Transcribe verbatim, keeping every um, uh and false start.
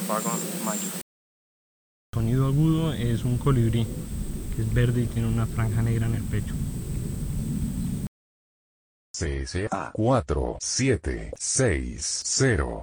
pago mayo. Sonido agudo es un colibrí, que es verde y tiene una franja negra en el pecho. C S A cuatro siete seis cero